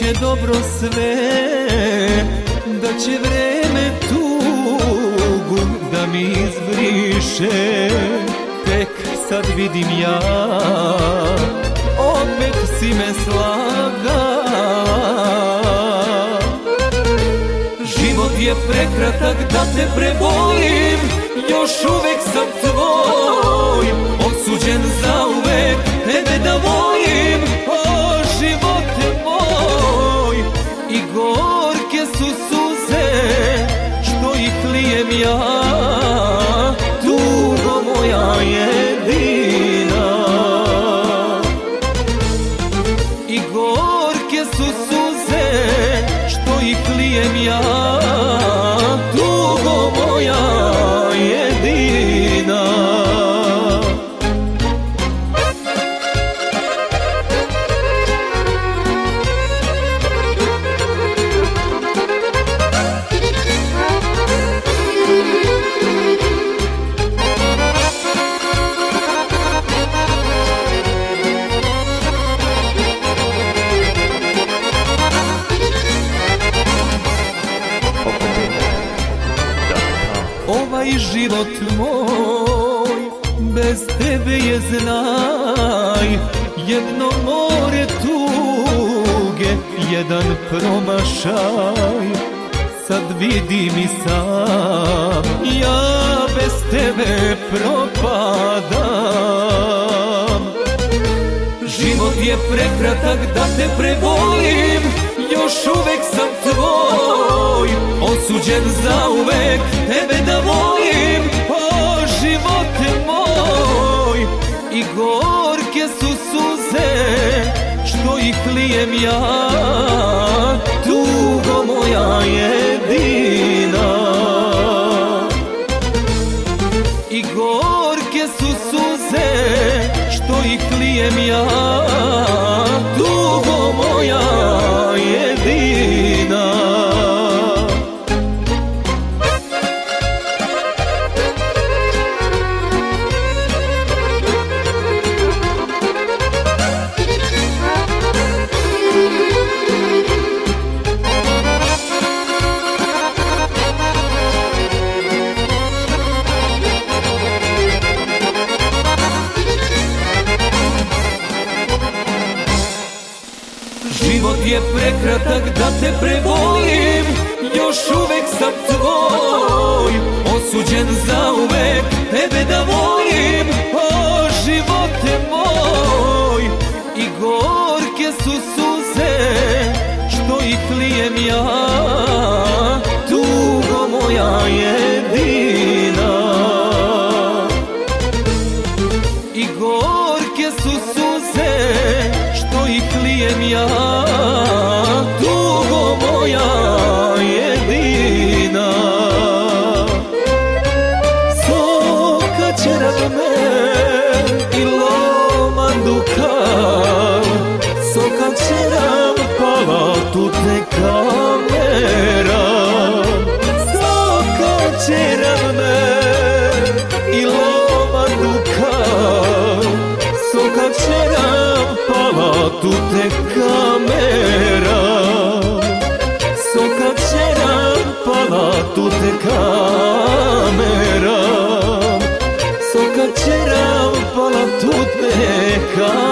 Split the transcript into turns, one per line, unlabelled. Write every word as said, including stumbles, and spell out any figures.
će dobro sve, da će vreme tugu da mi izbriše. Tek sad vidim ja, opet si me slagala. Život je prekratak da te prebolim, još uvek sam tvoj, osuđen zauvek tebe da volim. O živote moj, i gorke su suze što ih lijem ja, tugo moja jedina. I gorke su suze što ih lijem ja, tugo moja jedina. Ovaj život moj bez tebe je, znaj, jedno more tuge, jedan promašaj. Sad vidim i sam, ja bez tebe propadam. Život je prekratak da te prebolim, još uvek sam tvoj, osuđen zauvek tebe da volim. O živote moj, i gorke su suze što ih lijem ja, tugo moja jedina. I gorke su suze što ih lijem ja, tugo moja jedina. Život je prekratak da te prebolim, još uvek sam tvoj, osuđen zauvek tebe da volim. O živote moj, i gorke su suze što ih lijem ja, tugo moja jedina. I gorke su suze što ih lijem ja, tugo moja jedina. Soka ćeram me i loman dukan, soka ćeram pala tu te kamera. Soka ćeram me i loman dukan, soka ćeram pala tu te kamera. Soka ćeram pala tu te kamera. Soka ćeram pala tu te kamera.